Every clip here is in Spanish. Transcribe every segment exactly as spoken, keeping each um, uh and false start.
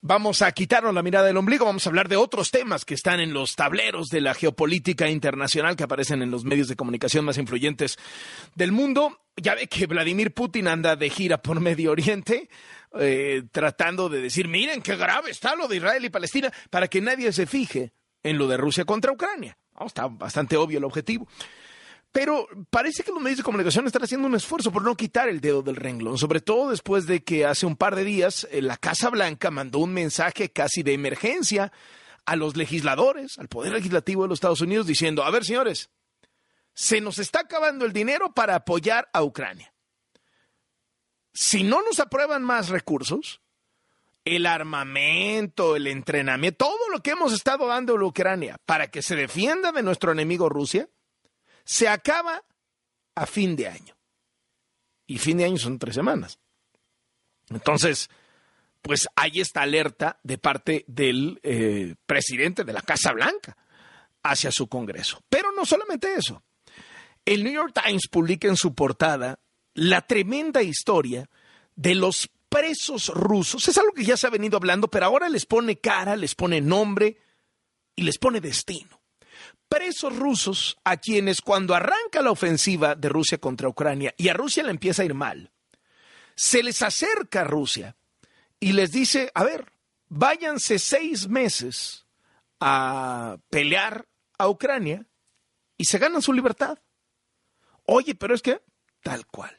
vamos a quitarnos la mirada del ombligo, vamos a hablar de otros temas que están en los tableros de la geopolítica internacional que aparecen en los medios de comunicación más influyentes del mundo. Ya ve que Vladimir Putin anda de gira por Medio Oriente, eh, tratando de decir, miren qué grave está lo de Israel y Palestina, para que nadie se fije en lo de Rusia contra Ucrania. Oh, está bastante obvio el objetivo. Pero parece que los medios de comunicación están haciendo un esfuerzo por no quitar el dedo del renglón, sobre todo después de que hace un par de días la Casa Blanca mandó un mensaje casi de emergencia a los legisladores, al Poder Legislativo de los Estados Unidos, diciendo, a ver, señores, se nos está acabando el dinero para apoyar a Ucrania. Si no nos aprueban más recursos, el armamento, el entrenamiento, todo lo que hemos estado dando a Ucrania para que se defienda de nuestro enemigo Rusia, se acaba a fin de año. Y fin de año son tres semanas. Entonces, pues hay esta alerta de parte del eh, presidente de la Casa Blanca hacia su Congreso. Pero no solamente eso. El New York Times publica en su portada la tremenda historia de los presos rusos. Es algo que ya se ha venido hablando, pero ahora les pone cara, les pone nombre y les pone destino. Presos rusos a quienes cuando arranca la ofensiva de Rusia contra Ucrania y a Rusia le empieza a ir mal, se les acerca a Rusia y les dice, a ver, váyanse seis meses a pelear a Ucrania y se ganan su libertad. Oye, pero es que tal cual.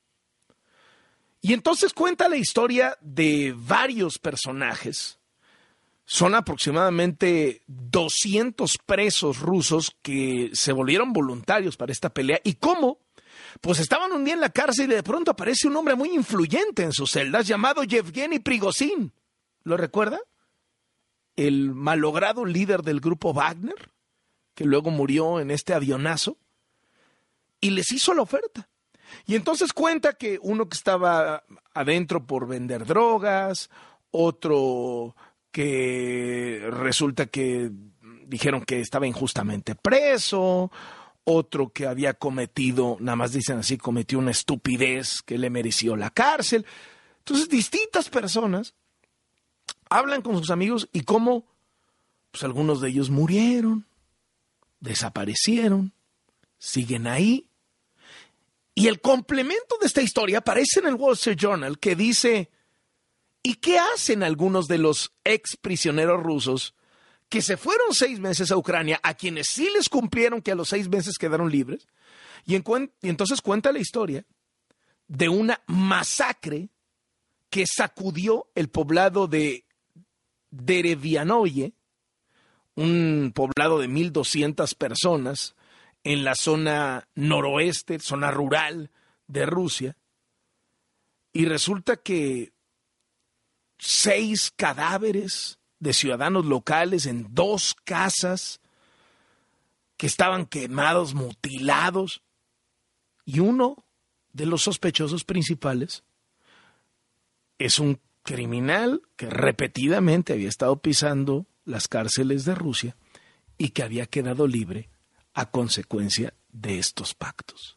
Y entonces cuenta la historia de varios personajes. Son aproximadamente doscientos presos rusos que se volvieron voluntarios para esta pelea. ¿Y cómo? Pues estaban un día en la cárcel y de pronto aparece un hombre muy influyente en sus celdas llamado Yevgeny Prigozhin. ¿Lo recuerda? El malogrado líder del grupo Wagner, que luego murió en este avionazo, y les hizo la oferta. Y entonces cuenta que uno que estaba adentro por vender drogas, otro que resulta que dijeron que estaba injustamente preso, otro que había cometido, nada más dicen así, cometió una estupidez que le mereció la cárcel. Entonces, distintas personas hablan con sus amigos y cómo pues, algunos de ellos murieron, desaparecieron, siguen ahí. Y el complemento de esta historia aparece en el Wall Street Journal, que dice, ¿y qué hacen algunos de los ex prisioneros rusos que se fueron seis meses a Ucrania, a quienes sí les cumplieron que a los seis meses quedaron libres? Y, en cuen- y entonces cuenta la historia de una masacre que sacudió el poblado de Derevianoye, un poblado de mil doscientas personas en la zona noroeste, zona rural de Rusia. Y resulta que seis cadáveres de ciudadanos locales en dos casas que estaban quemados, mutilados. Y uno de los sospechosos principales es un criminal que repetidamente había estado pisando las cárceles de Rusia y que había quedado libre a consecuencia de estos pactos.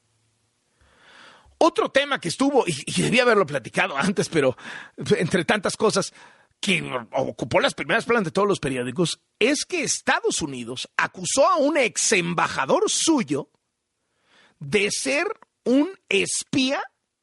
Otro tema que estuvo, y, y debía haberlo platicado antes, pero entre tantas cosas que ocupó las primeras planas de todos los periódicos, es que Estados Unidos acusó a un ex embajador suyo de ser un espía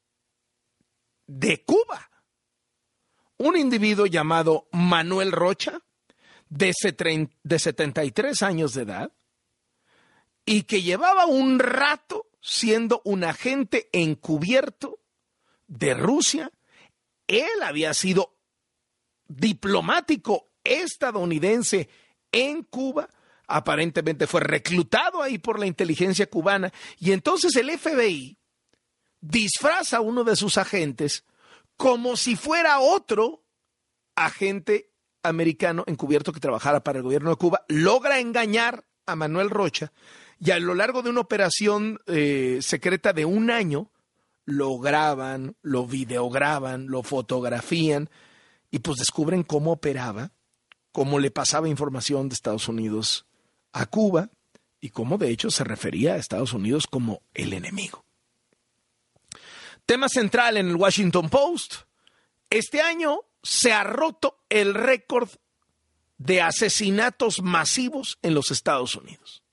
de Cuba. Un individuo llamado Manuel Rocha, de setenta y tres años de edad, y que llevaba un rato siendo un agente encubierto de Rusia. Él había sido diplomático estadounidense en Cuba, aparentemente fue reclutado ahí por la inteligencia cubana, y entonces el F B I disfraza a uno de sus agentes como si fuera otro agente americano encubierto que trabajara para el gobierno de Cuba, logra engañar a Manuel Rocha, y a lo largo de una operación eh, secreta de un año, lo graban, lo videograban, lo fotografían, y pues descubren cómo operaba, cómo le pasaba información de Estados Unidos a Cuba, y cómo de hecho se refería a Estados Unidos como el enemigo. Tema central en el Washington Post. Este año se ha roto el récord de asesinatos masivos en los Estados Unidos.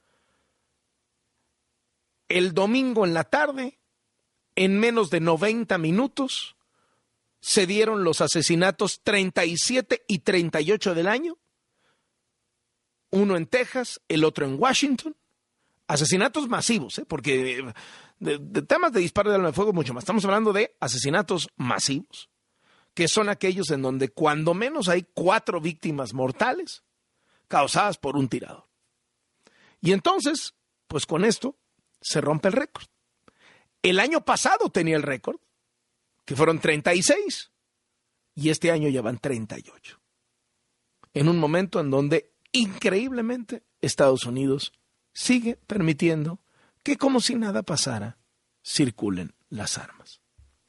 El domingo en la tarde, en menos de noventa minutos, se dieron los asesinatos treinta y siete y treinta y ocho del año, uno en Texas, el otro en Washington. Asesinatos masivos, ¿eh? Porque de, de temas de disparo de arma de fuego mucho más. Estamos hablando de asesinatos masivos, que son aquellos en donde cuando menos hay cuatro víctimas mortales causadas por un tirador. Y entonces, pues con esto se rompe el récord. El año pasado tenía el récord, que fueron treinta y seis, y este año ya van treinta y ocho. En un momento en donde, increíblemente, Estados Unidos sigue permitiendo que, como si nada pasara, circulen las armas.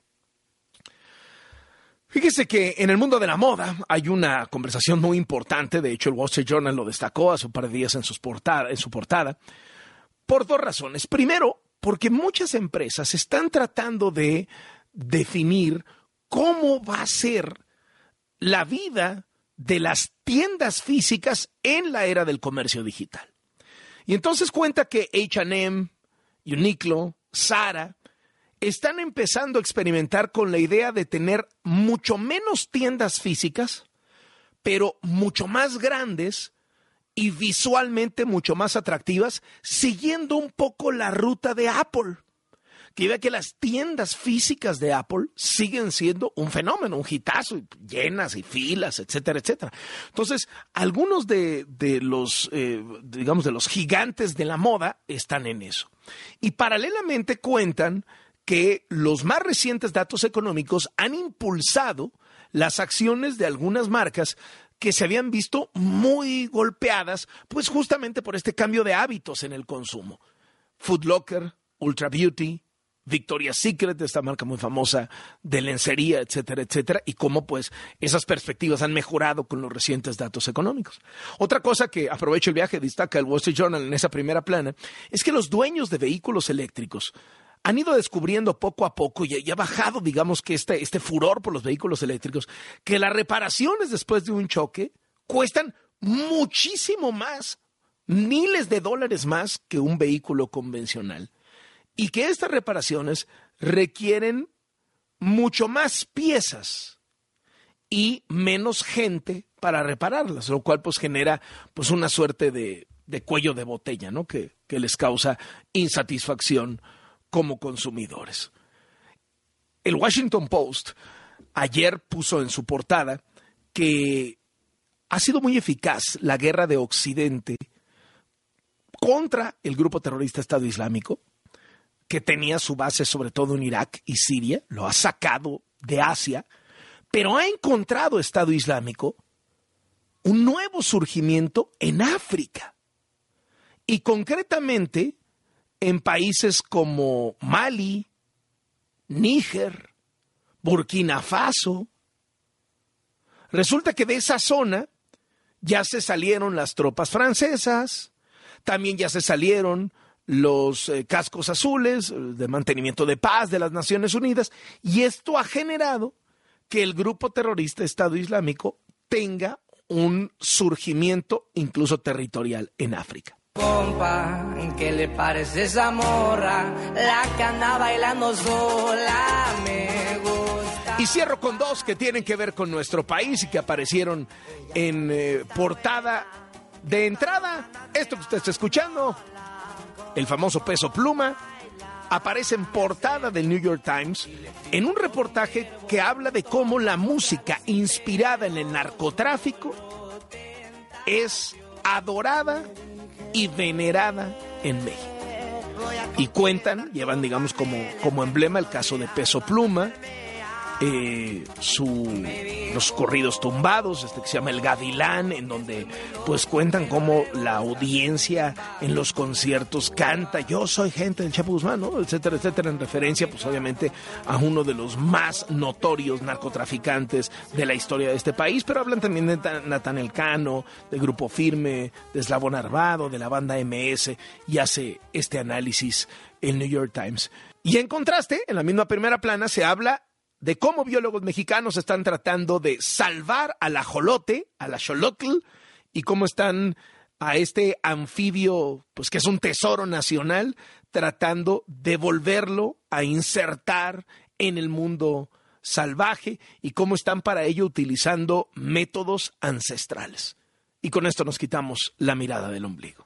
Fíjese que en el mundo de la moda hay una conversación muy importante. De hecho, el Wall Street Journal lo destacó hace un par de días en, sus portada, en su portada, por dos razones. Primero, porque muchas empresas están tratando de definir cómo va a ser la vida de las tiendas físicas en la era del comercio digital. Y entonces cuenta que H and M, Uniqlo, Zara están empezando a experimentar con la idea de tener mucho menos tiendas físicas, pero mucho más grandes y visualmente mucho más atractivas, siguiendo un poco la ruta de Apple. Que vea que las tiendas físicas de Apple siguen siendo un fenómeno, un hitazo, llenas y filas, etcétera, etcétera. Entonces, algunos de, de los, eh, digamos, de los gigantes de la moda están en eso. Y paralelamente cuentan que los más recientes datos económicos han impulsado las acciones de algunas marcas que se habían visto muy golpeadas, pues justamente por este cambio de hábitos en el consumo. Foot Locker, Ultra Beauty, Victoria's Secret, esta marca muy famosa de lencería, etcétera, etcétera, y cómo pues esas perspectivas han mejorado con los recientes datos económicos. Otra cosa que aprovecho el viaje, destaca el Wall Street Journal en esa primera plana, es que los dueños de vehículos eléctricos han ido descubriendo poco a poco, y, y ha bajado, digamos, que este, este furor por los vehículos eléctricos, que las reparaciones después de un choque cuestan muchísimo más, miles de dólares más que un vehículo convencional. Y que estas reparaciones requieren mucho más piezas y menos gente para repararlas, lo cual pues genera pues una suerte de, de cuello de botella, ¿no? Que, que les causa insatisfacción como consumidores. El Washington Post ayer puso en su portada que ha sido muy eficaz la guerra de Occidente contra el grupo terrorista Estado Islámico, que tenía su base sobre todo en Irak y Siria, lo ha sacado de Asia, pero ha encontrado Estado Islámico un nuevo surgimiento en África, y concretamente en países como Mali, Níger, Burkina Faso. Resulta que de esa zona ya se salieron las tropas francesas, también ya se salieron los eh, cascos azules de mantenimiento de paz de las Naciones Unidas, y esto ha generado que el grupo terrorista Estado Islámico tenga un surgimiento incluso territorial en África. Compa, ¿qué le parece esa morra? La que anda bailando sola me gusta. Y cierro con dos que tienen que ver con nuestro país y que aparecieron en eh, portada de entrada. Esto que usted está escuchando, el famoso Peso Pluma, aparece en portada del New York Times en un reportaje que habla de cómo la música inspirada en el narcotráfico es adorada y venerada en México. Y cuentan, llevan digamos como, como emblema el caso de Peso Pluma, eh, su, los corridos tumbados, este que se llama El Gavilán, en donde pues cuentan cómo la audiencia en los conciertos canta Yo soy gente del Chapo Guzmán, ¿no? etcétera, etcétera, en referencia pues obviamente a uno de los más notorios narcotraficantes de la historia de este país, pero hablan también de Natán Elcano, de Grupo Firme, de Eslabón Armado, de la banda eme ese, y hace este análisis el New York Times. Y en contraste, en la misma primera plana se habla de cómo biólogos mexicanos están tratando de salvar al ajolote, al axolotl, y cómo están a este anfibio, pues que es un tesoro nacional, tratando de volverlo a insertar en el mundo salvaje y cómo están para ello utilizando métodos ancestrales. Y con esto nos quitamos la mirada del ombligo.